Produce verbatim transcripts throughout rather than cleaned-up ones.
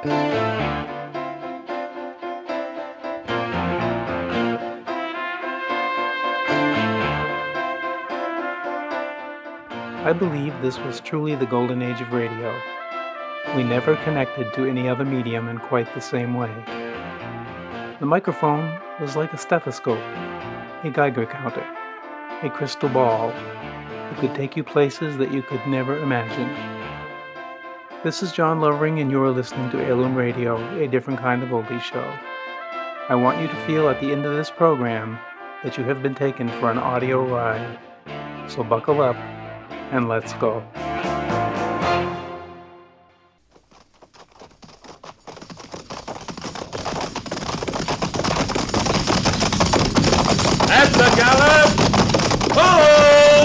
I believe this was truly the golden age of radio. We never connected to any other medium in quite the same way. The microphone was like a stethoscope, a Geiger counter, a crystal ball that could take you places that you could never imagine. This is John Lovering, and you are listening to Heirloom Radio, a different kind of oldie show. I want you to feel at the end of this program that you have been taken for an audio ride. So buckle up and let's go. At the gallop! Ho!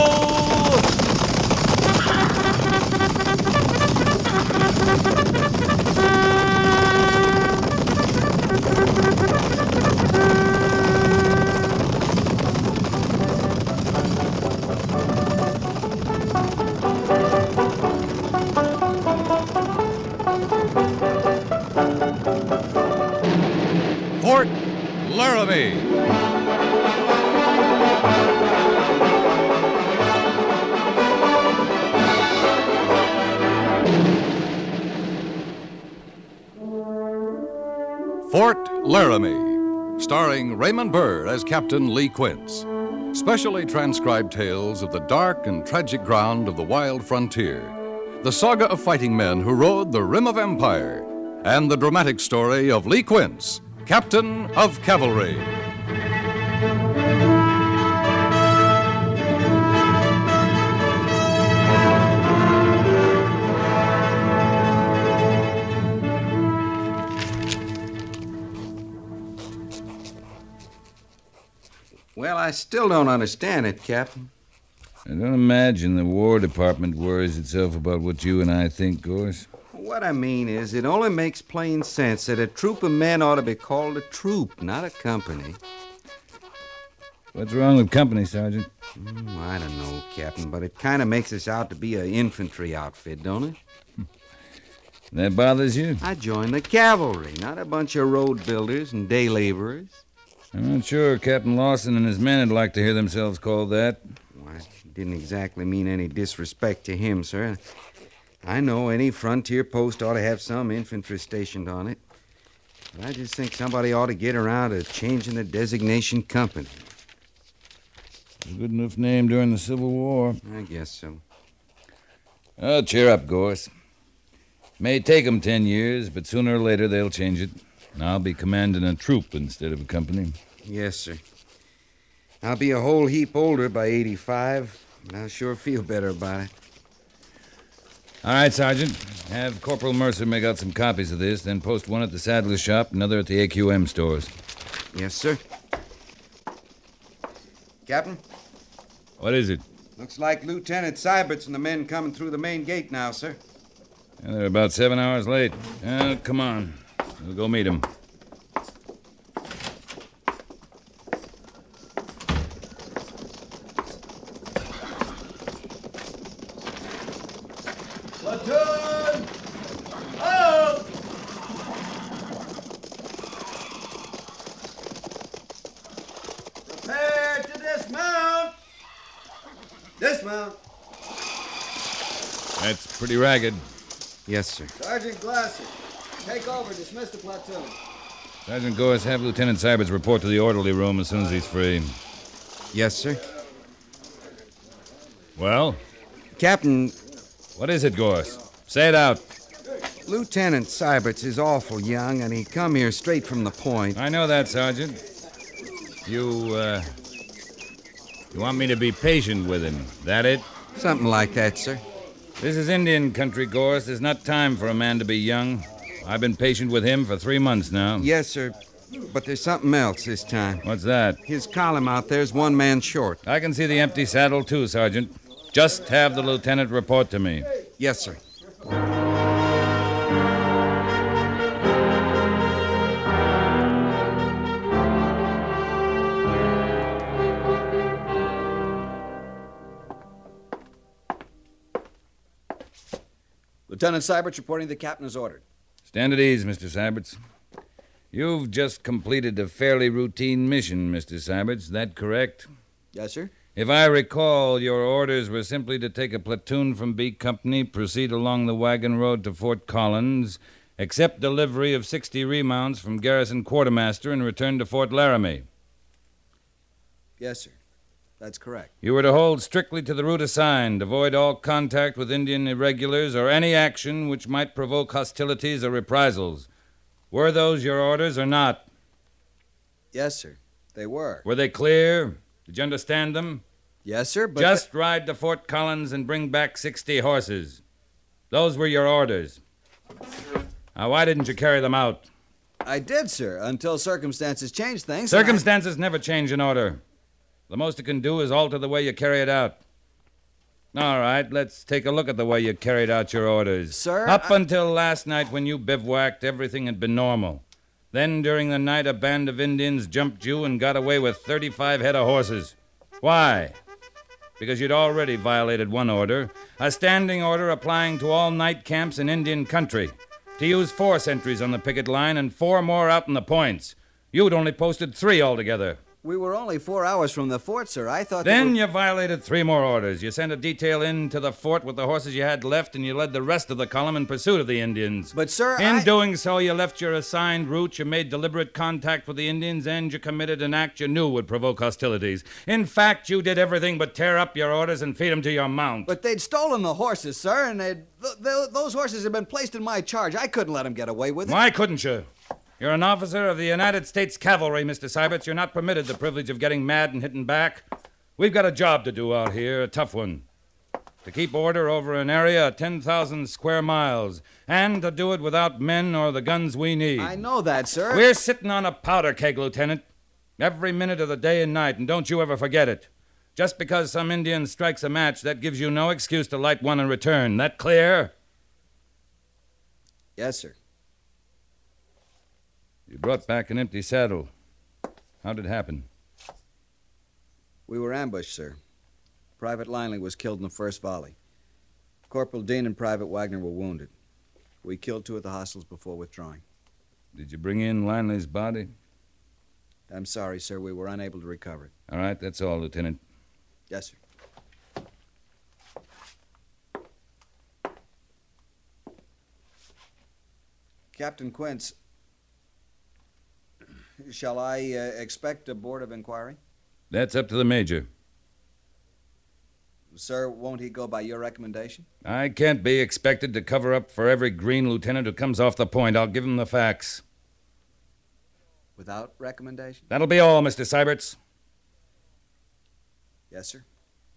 Fort Laramie. Fort Laramie, starring Raymond Burr as Captain Lee Quince. Specially transcribed tales of the dark and tragic ground of the wild frontier, the saga of fighting men who rode the rim of empire, and the dramatic story of Lee Quince, Captain of Cavalry. Well, I still don't understand it, Captain. I don't imagine the War Department worries itself about what you and I think, Gorse. What I mean is, it only makes plain sense that a troop of men ought to be called a troop, not a company. What's wrong with company, Sergeant? Mm, I don't know, Captain, but it kind of makes us out to be an infantry outfit, don't it? That bothers you? I joined the cavalry, not a bunch of road builders and day laborers. I'm not sure Captain Lawson and his men would like to hear themselves called that. Well, I didn't exactly mean any disrespect to him, sir. I know any frontier post ought to have some infantry stationed on it. But I just think somebody ought to get around to changing the designation company. A good enough name during the Civil War. I guess so. Oh, cheer up, Gorse. May take 'em ten years, but sooner or later they'll change it. I'll be commanding a troop instead of a company. Yes, sir. I'll be a whole heap older by eighty-five, but I'll sure feel better about it. All right, Sergeant. Have Corporal Mercer make out some copies of this, then post one at the saddler's shop, another at the A Q M stores. Yes, sir. Captain? What is it? Looks like Lieutenant Syberts and the men coming through the main gate now, sir. Yeah, they're about seven hours late. Uh, come on. We'll go meet them. Platoon! Out! Prepare to dismount! Dismount! That's pretty ragged. Yes, sir. Sergeant Glasser, take over. Dismiss the platoon. Sergeant Gorse, have Lieutenant Syberts report to the orderly room as soon as he's free. Yes, sir. Well? Captain, What is it, Gorse? Say it out. Lieutenant Syberts is awful young, and he come here straight from the point. I know that, Sergeant. You, uh... You want me to be patient with him, that it? Something like that, sir. This is Indian country, Gorse. There's not time for a man to be young. I've been patient with him for three months now. Yes, sir. But there's something else this time. What's that? His column out there's one man short. I can see the empty saddle, too, Sergeant. Just have the lieutenant report to me. Yes, sir. Lieutenant Syberts reporting the captain is ordered. Stand at ease, Mister Syberts. You've just completed a fairly routine mission, Mister Syberts. That correct? Yes, sir. If I recall, your orders were simply to take a platoon from B Company, proceed along the wagon road to Fort Collins, accept delivery of sixty remounts from Garrison Quartermaster, and return to Fort Laramie. Yes, sir. That's correct. You were to hold strictly to the route assigned, avoid all contact with Indian irregulars or any action which might provoke hostilities or reprisals. Were those your orders or not? Yes, sir. They were. Were they clear? Did you understand them? Yes, sir, but... Just ride to Fort Collins and bring back sixty horses. Those were your orders. Now, why didn't you carry them out? I did, sir, until circumstances changed things. Circumstances I... never change an order. The most you can do is alter the way you carry it out. All right, let's take a look at the way you carried out your orders. Sir, Up I... until last night when you bivouacked, everything had been normal. Then, during the night, a band of Indians jumped you and got away with thirty-five head of horses. Why? Because you'd already violated one order, a standing order applying to all night camps in Indian country, to use four sentries on the picket line and four more out in the points. You'd only posted three altogether. We were only four hours from the fort, sir. I thought... Then we... you violated three more orders. You sent a detail in to the fort with the horses you had left, and you led the rest of the column in pursuit of the Indians. But, sir, In I... doing so, you left your assigned route, you made deliberate contact with the Indians, and you committed an act you knew would provoke hostilities. In fact, you did everything but tear up your orders and feed them to your mount. But they'd stolen the horses, sir, and they'd... Th- th- those horses had been placed in my charge. I couldn't let them get away with it. Why couldn't you? You're an officer of the United States Cavalry, Mister Syberts. You're not permitted the privilege of getting mad and hitting back. We've got a job to do out here, a tough one. To keep order over an area of ten thousand square miles, and to do it without men or the guns we need. I know that, sir. We're sitting on a powder keg, Lieutenant, every minute of the day and night, and don't you ever forget it. Just because some Indian strikes a match, that gives you no excuse to light one in return. That clear? Yes, sir. You brought back an empty saddle. How did it happen? We were ambushed, sir. Private Linley was killed in the first volley. Corporal Dean and Private Wagner were wounded. We killed two of the hostiles before withdrawing. Did you bring in Linley's body? I'm sorry, sir. We were unable to recover it. All right, that's all, Lieutenant. Yes, sir. Captain Quince, shall I uh, expect a board of inquiry? That's up to the Major. Sir, won't he go by your recommendation? I can't be expected to cover up for every green lieutenant who comes off the point. I'll give him the facts. Without recommendation? That'll be all, Mister Syberts. Yes, sir.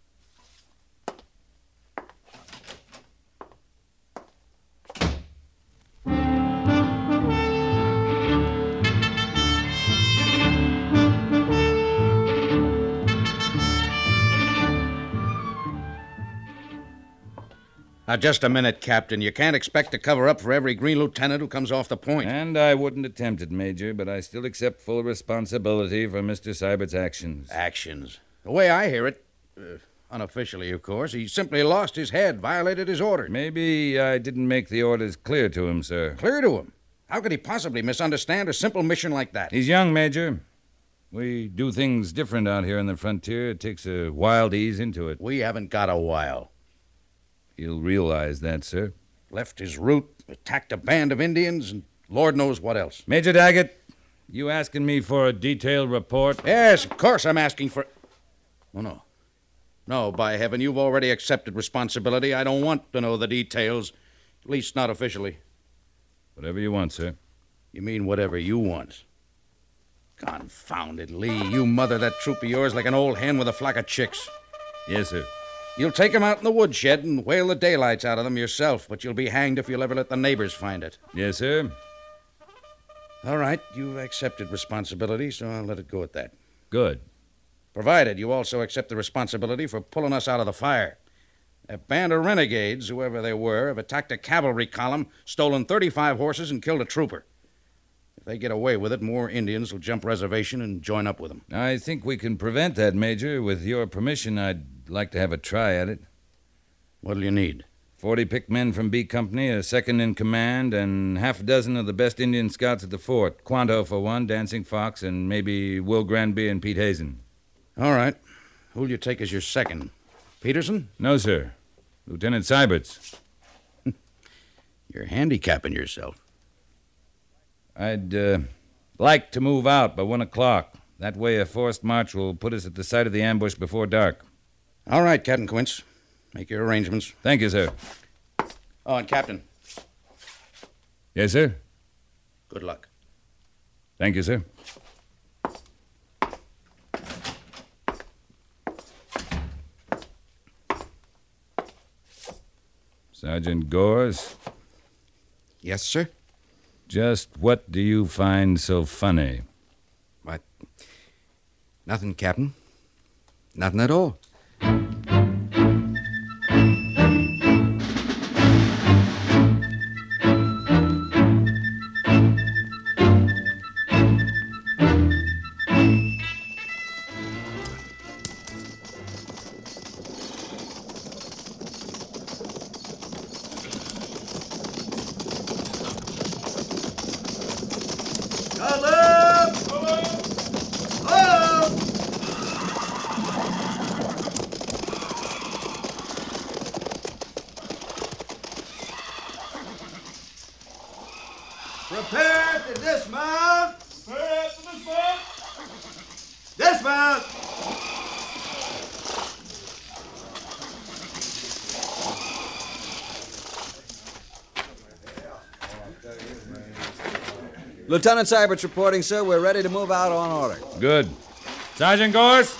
Now, just a minute, Captain. You can't expect to cover up for every green lieutenant who comes off the point. And I wouldn't attempt it, Major, but I still accept full responsibility for Mister Sybert's actions. Actions. The way I hear it, uh, unofficially, of course, he simply lost his head, violated his orders. Maybe I didn't make the orders clear to him, sir. Clear to him? How could he possibly misunderstand a simple mission like that? He's young, Major. We do things different out here on the frontier. It takes a while to ease into it. We haven't got a while. He'll realize that, sir. Left his route, attacked a band of Indians, and Lord knows what else. Major Daggett, you asking me for a detailed report? Yes, of course I'm asking for... Oh, no. No, by heaven, you've already accepted responsibility. I don't want to know the details, at least not officially. Whatever you want, sir. You mean whatever you want? Confound it, Lee. You mother that troop of yours like an old hen with a flock of chicks. Yes, sir. You'll take 'em out in the woodshed and whale the daylights out of them yourself, but you'll be hanged if you'll ever let the neighbors find it. Yes, sir. All right, you've accepted responsibility, so I'll let it go at that. Good. Provided you also accept the responsibility for pulling us out of the fire. A band of renegades, whoever they were, have attacked a cavalry column, stolen thirty-five horses, and killed a trooper. If they get away with it, more Indians will jump reservation and join up with them. I think we can prevent that, Major. With your permission, I'd like to have a try at it. What'll you need? Forty picked men from B Company, a second in command, and half a dozen of the best Indian scouts at the fort. Quanto, for one, Dancing Fox, and maybe Will Granby and Pete Hazen. All right. Who'll you take as your second? Peterson? No, sir. Lieutenant Seiberts. You're handicapping yourself. I'd uh, like to move out by one o'clock. That way a forced march will put us at the site of the ambush before dark. All right, Captain Quince. Make your arrangements. Thank you, sir. Oh, and Captain, Yes, sir? good luck. Thank you, sir. Sergeant Gores, Yes, sir? just what do you find so funny? What? Nothing, Captain. Nothing at all. Prepare to dismount! Prepare to dismount! Dismount! Lieutenant Seiberts reporting, sir. We're ready to move out on order. Good. Sergeant Gores?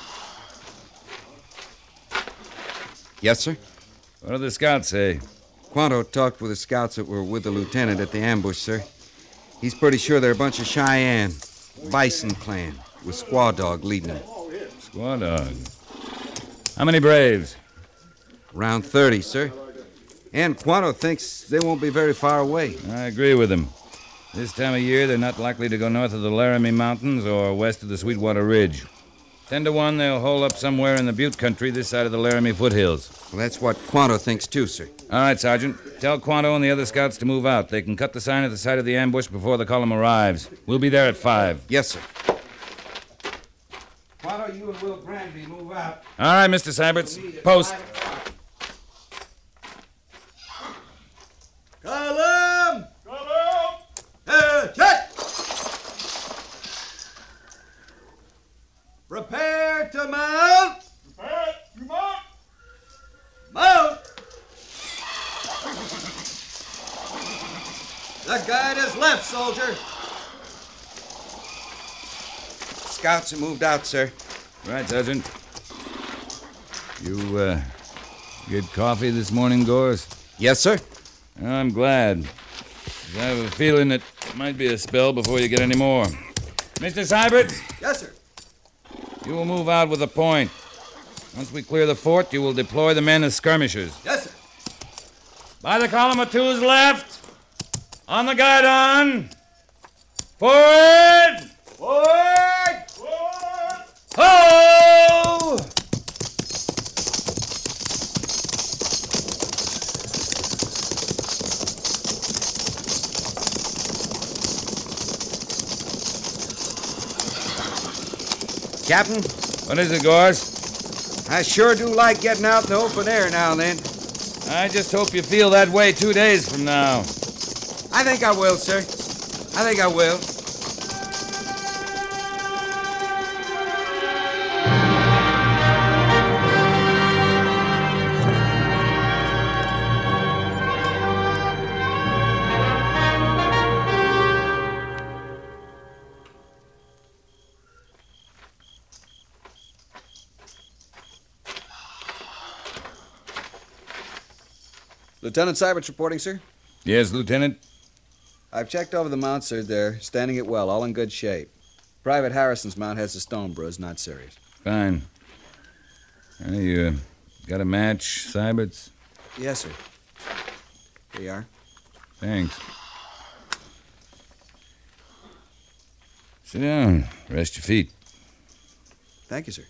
Yes, sir? What do the scouts say? Quanto talked with the scouts that were with the lieutenant at the ambush, sir. He's pretty sure they're a bunch of Cheyenne, Bison clan, with Squaw Dog leading them. Squaw Dog. How many Braves? Around thirty, sir. And Quanto thinks they won't be very far away. I agree with him. This time of year, they're not likely to go north of the Laramie Mountains or west of the Sweetwater Ridge. Ten to one, they'll hole up somewhere in the Butte country this side of the Laramie foothills. Well, that's what Quanto thinks, too, sir. All right, Sergeant. Tell Quanto and the other scouts to move out. They can cut the sign at the site of the ambush before the column arrives. We'll be there at five. Yes, sir. Quanto, you and Will Granby move out. All right, Mister Seiberts. Post. Column! Column! Uh, check! Prepare to mount! Prepare to mount! Mount! The guide is left, soldier. Scouts have moved out, sir. Right, Sergeant. You, uh, get coffee this morning, Gores? Yes, sir. I'm glad. I have a feeling it might be a spell before you get any more. Mister Seiberts, Yes, sir. you will move out with a point. Once we clear the fort, you will deploy the men as skirmishers. Yes, sir. By the column of two's left. On the guidon. Forward! Forward! Forward! Ho! Captain, What is it, Gores? I sure do like getting out in the open air now and then. I just hope you feel that way two days from now. I think I will, sir. I think I will. Lieutenant Seiberts reporting, sir. Yes, Lieutenant? I've checked over the mounts, sir. They're standing it well, all in good shape. Private Harrison's mount has a stone bruise, not serious. Fine. Well, you uh, got a match, Seiberts? Yes, sir. Here you are. Thanks. Sit down. Rest your feet. Thank you, sir.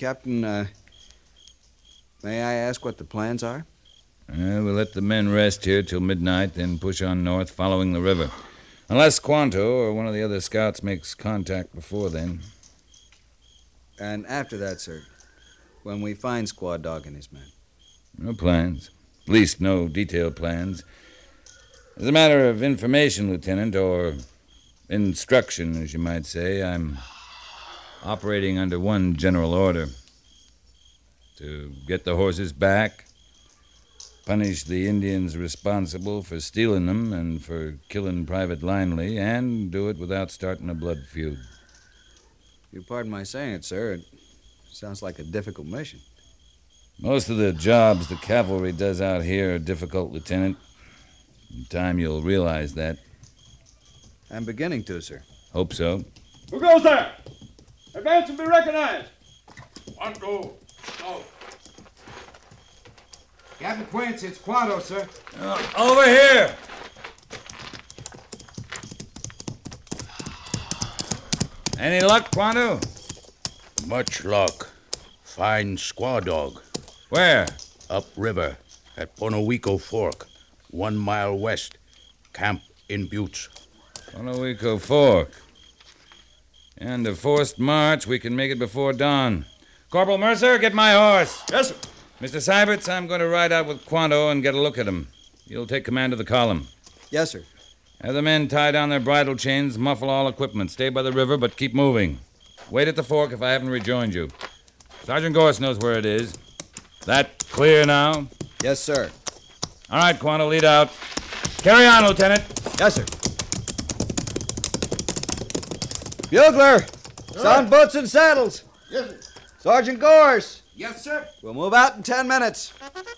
Captain, uh, may I ask what the plans are? Uh, we'll let the men rest here till midnight, then push on north following the river. Unless Quanto or one of the other scouts makes contact before then. And after that, sir, when we find Squaw Dog and his men? No plans. At least no detailed plans. As a matter of information, Lieutenant, or instruction, as you might say, I'm operating under one general order. To get the horses back, punish the Indians responsible for stealing them and for killing Private Linley, and do it without starting a blood feud. You pardon my saying it, sir. It sounds like a difficult mission. Most of the jobs the cavalry does out here are difficult, Lieutenant. In time you'll realize that. I'm beginning to, sir. Hope so. Who goes there? Advance and be recognized. One, go. Go. Captain Quince, it's Quanto, sir. Uh, over here! Any luck, Quanto? Much luck. Find Squaw Dog. Where? Upriver at Bonowico Fork, one mile west. Camp in Buttes. Bonowico Fork. And a forced march, we can make it before dawn. Corporal Mercer, get my horse. Yes, sir. Mister Syberts, I'm going to ride out with Quanto and get a look at him. You'll take command of the column. Yes, sir. Have the men tie down their bridle chains, muffle all equipment. Stay by the river, but keep moving. Wait at the fork if I haven't rejoined you. Sergeant Gorse knows where it is. That clear now? Yes, sir. All right, Quanto, lead out. Carry on, Lieutenant. Yes, sir. Bugler, sound boots and saddles. Yes, sir. Sergeant Gorse. Yes, sir. We'll move out in ten minutes.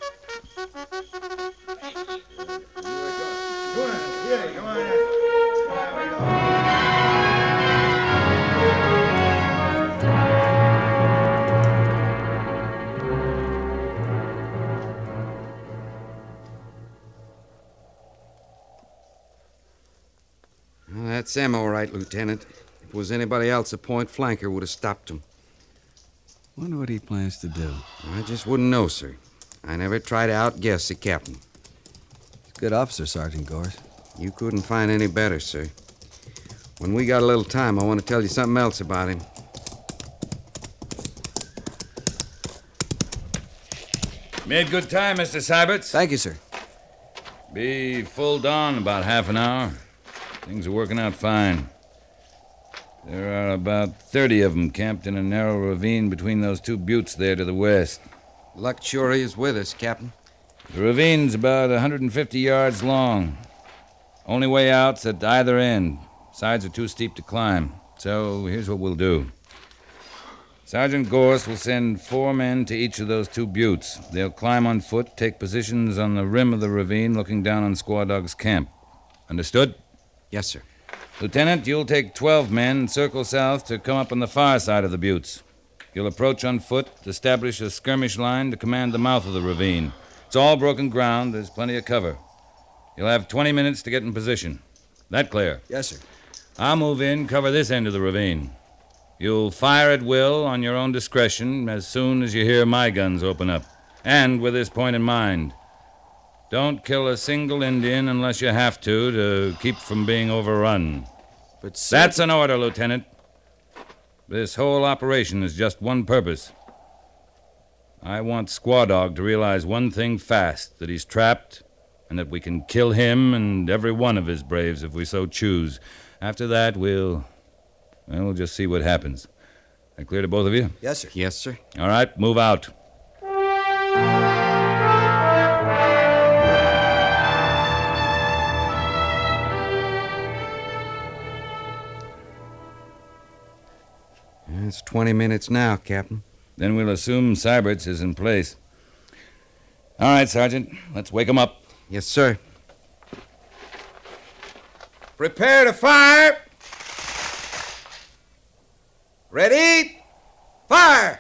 Well, that's them, all right, Lieutenant. If it was anybody else, a point flanker would have stopped him. Wonder what he plans to do. I just wouldn't know, sir. I never try to outguess the captain. He's a good officer, Sergeant Gorse. You couldn't find any better, sir. When we got a little time, I want to tell you something else about him. Made good time, Mister Syberts. Thank you, sir. Be full dawn in about half an hour. Things are working out fine. There are about thirty of them camped in a narrow ravine between those two buttes there to the west. Luck sure is with us, Captain. The ravine's about one hundred fifty yards long. Only way out's at either end. Sides are too steep to climb. So here's what we'll do. Sergeant Gorse will send four men to each of those two buttes. They'll climb on foot, take positions on the rim of the ravine looking down on Squaw Dog's camp. Understood? Yes, sir. Lieutenant, you'll take twelve men and circle south to come up on the far side of the buttes. You'll approach on foot, establish a skirmish line to command the mouth of the ravine. It's all broken ground. There's plenty of cover. You'll have twenty minutes to get in position. That clear? Yes, sir. I'll move in, cover this end of the ravine. You'll fire at will on your own discretion as soon as you hear my guns open up. And with this point in mind, don't kill a single Indian unless you have to to keep from being overrun. But sir... That's an order, Lieutenant. This whole operation has just one purpose. I want Squaw Dog to realize one thing fast, that he's trapped, and that we can kill him and every one of his braves if we so choose. After that, we'll... Well, we'll just see what happens. That clear to both of you? Yes, sir. Yes, sir. All right, move out. It's twenty minutes now, Captain. Then we'll assume Syberts is in place. All right, Sergeant, let's wake him up. Yes, sir. Prepare to fire. Ready? Fire!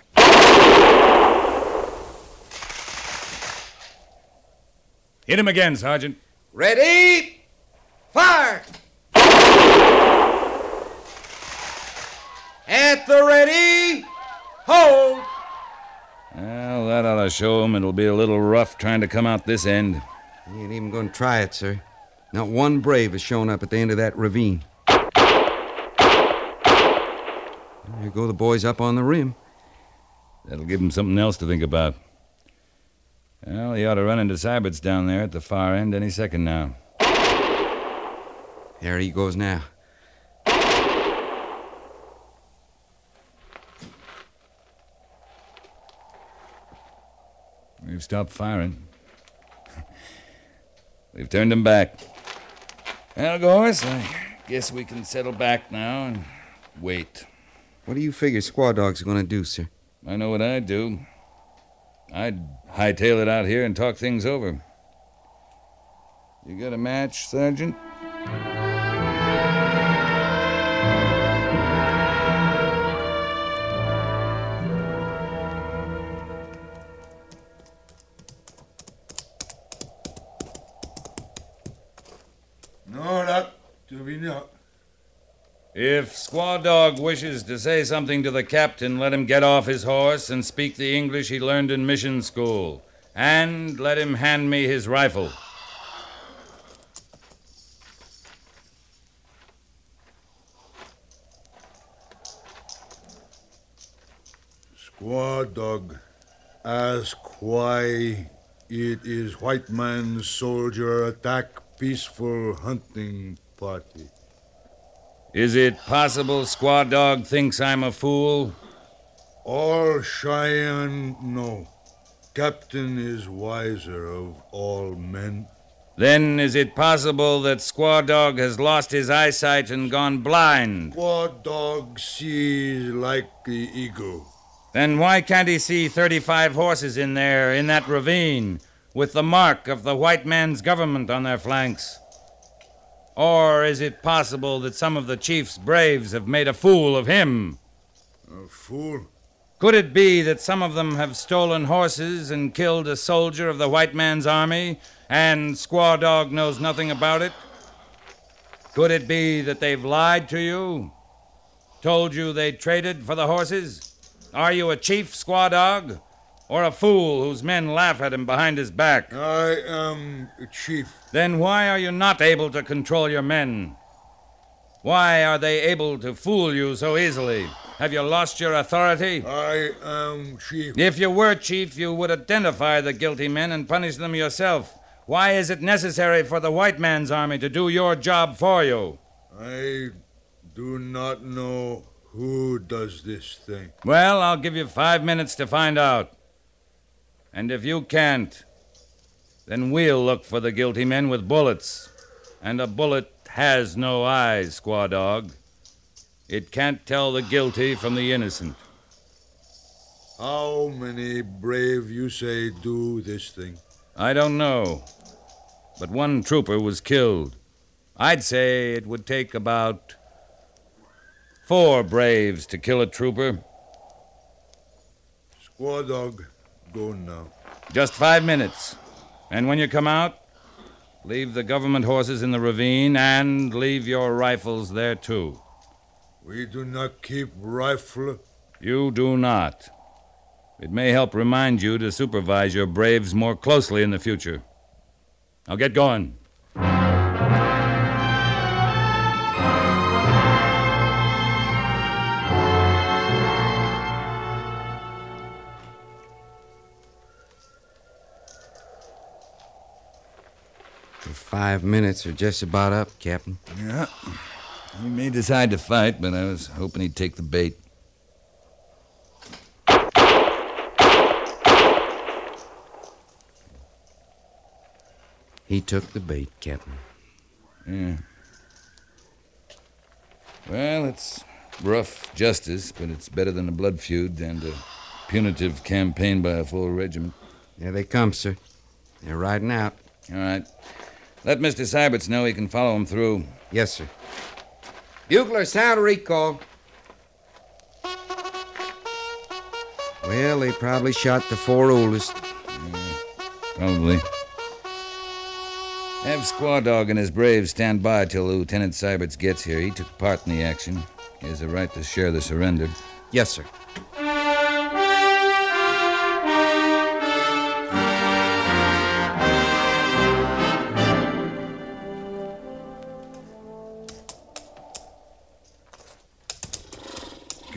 Hit him again, Sergeant. Ready? Fire! At the ready, hold! Well, that ought to show him it'll be a little rough trying to come out this end. He ain't even going to try it, sir. Not one brave has shown up at the end of that ravine. There go the boys up on the rim. That'll give him something else to think about. Well, he ought to run into Syberts down there at the far end any second now. There he goes now. We've stopped firing. We've turned him back. Well, Gorse, I guess we can settle back now and wait. What do you figure Squaw Dog's going to do, sir? I know what I'd do. I'd hightail it out here and talk things over. You got a match, Sergeant? No, that to be not. If Squaw Dog wishes to say something to the captain, let him get off his horse and speak the English he learned in mission school. And let him hand me his rifle. Squaw Dog, ask why it is white man's soldier attack peaceful hunting party. Is it possible Squaw Dog thinks I'm a fool? All Cheyenne know. Captain is wiser of all men. Then is it possible that Squaw Dog has lost his eyesight and gone blind? Squaw Dog sees like the eagle. Then why can't he see thirty-five horses in there, in that ravine, with the mark of the white man's government on their flanks? Or is it possible that some of the chief's braves have made a fool of him? A fool? Could it be that some of them have stolen horses and killed a soldier of the white man's army, and Squaw Dog knows nothing about it? Could it be that they've lied to you? Told you they traded for the horses? Are you a chief, Squaw Dog? Or a fool whose men laugh at him behind his back? I am a chief. Then why are you not able to control your men? Why are they able to fool you so easily? Have you lost your authority? I am chief. If you were chief, you would identify the guilty men and punish them yourself. Why is it necessary for the white man's army to do your job for you? I do not know who does this thing. Well, I'll give you five minutes to find out. And if you can't, then we'll look for the guilty men with bullets. And a bullet has no eyes, Squaw Dog. It can't tell the guilty from the innocent. How many brave you say do this thing? I don't know. But one trooper was killed. I'd say it would take about four braves to kill a trooper. Squaw Dog, go now. Just five minutes. And when you come out, leave the government horses in the ravine and leave your rifles there, too. We do not keep rifle. You do not. It may help remind you to supervise your braves more closely in the future. Now get going. Five minutes are just about up, Captain. Yeah. He may decide to fight, but I was hoping he'd take the bait. He took the bait, Captain. Yeah. Well, it's rough justice, but it's better than a blood feud and a punitive campaign by a full regiment. There they come, sir. They're riding out. All right. Let Mister Syberts know he can follow him through. Yes, sir. Bugler, sound recall. Well, they probably shot the four oldest. Yeah, probably. Have Squaw Dog and his braves stand by till Lieutenant Syberts gets here. He took part in the action. He has a right to share the surrender. Yes, sir.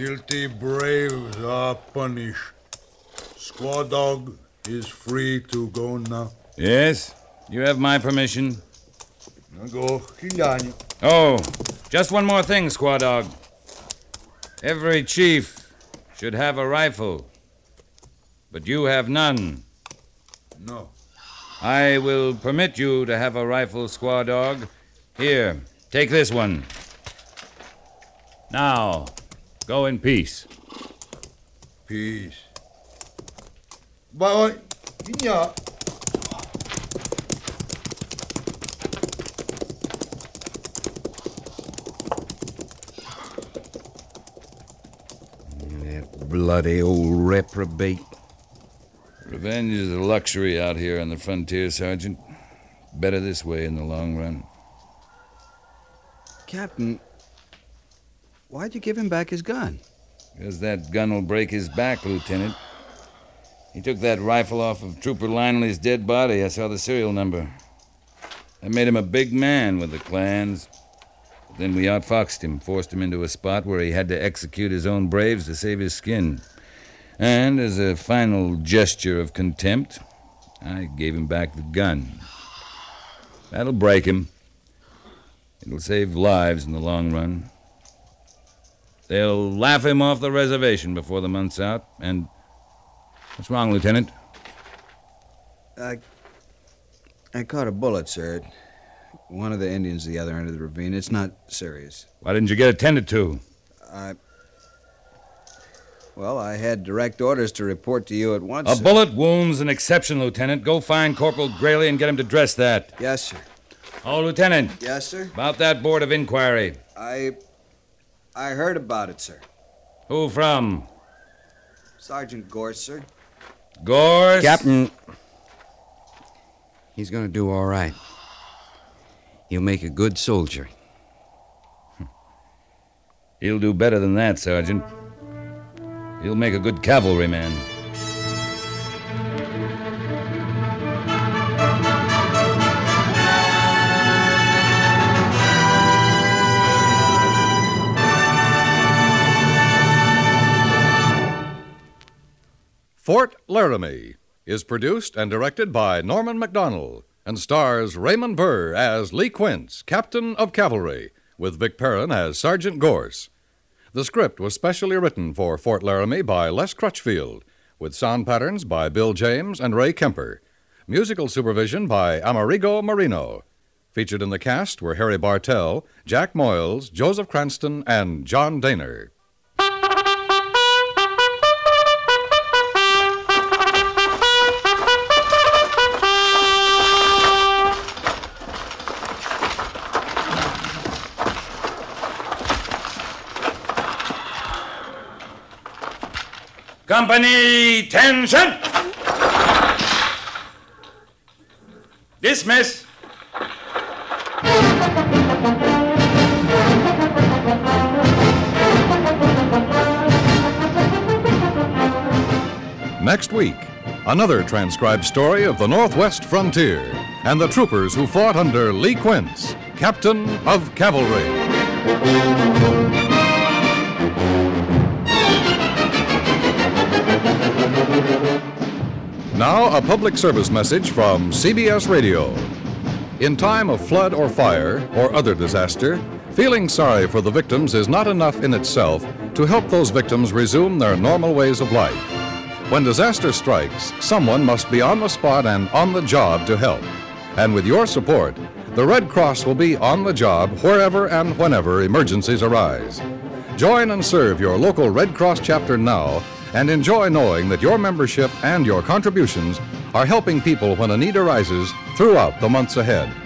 Guilty braves are punished. Squaw Dog is free to go now. Yes, you have my permission. Now go. Kinyanyo. Oh, just one more thing, Squaw Dog. Every chief should have a rifle, but you have none. No. I will permit you to have a rifle, Squaw Dog. Here, take this one. Now, go in peace. Peace. Bye. Kinya. That bloody old reprobate. Revenge is a luxury out here on the frontier, Sergeant. Better this way in the long run. Captain, why'd you give him back his gun? Because that gun will break his back, Lieutenant. He took that rifle off of Trooper Linley's dead body. I saw the serial number. That made him a big man with the clans. But then we outfoxed him, forced him into a spot where he had to execute his own braves to save his skin. And as a final gesture of contempt, I gave him back the gun. That'll break him. It'll save lives in the long run. They'll laugh him off the reservation before the month's out, and... What's wrong, Lieutenant? I... I caught a bullet, sir. One of the Indians at the other end of the ravine. It's not serious. Why didn't you get attended to? I... Well, I had direct orders to report to you at once. A sir. bullet wound's an exception, Lieutenant. Go find Corporal Grayley and get him to dress that. Yes, sir. Oh, Lieutenant. Yes, sir? About that board of inquiry. I... I heard about it, sir. Who from? Sergeant Gorse, sir. Gorse? Captain, he's going to do all right. He'll make a good soldier. He'll do better than that, Sergeant. He'll make a good cavalryman. Fort Laramie is produced and directed by Norman Macdonnell and stars Raymond Burr as Lee Quince, Captain of Cavalry, with Vic Perrin as Sergeant Gorse. The script was specially written for Fort Laramie by Les Crutchfield, with sound patterns by Bill James and Ray Kemper. Musical supervision by Amerigo Marino. Featured in the cast were Harry Bartell, Jack Moyles, Joseph Cranston, and John Daner. Company, tension! Dismiss! Next week, another transcribed story of the Northwest frontier and the troopers who fought under Lee Quince, Captain of Cavalry. Now, a public service message from C B S Radio. In time of flood or fire or other disaster, feeling sorry for the victims is not enough in itself to help those victims resume their normal ways of life. When disaster strikes, someone must be on the spot and on the job to help. And with your support, the Red Cross will be on the job wherever and whenever emergencies arise. Join and serve your local Red Cross chapter now, and enjoy knowing that your membership and your contributions are helping people when a need arises throughout the months ahead.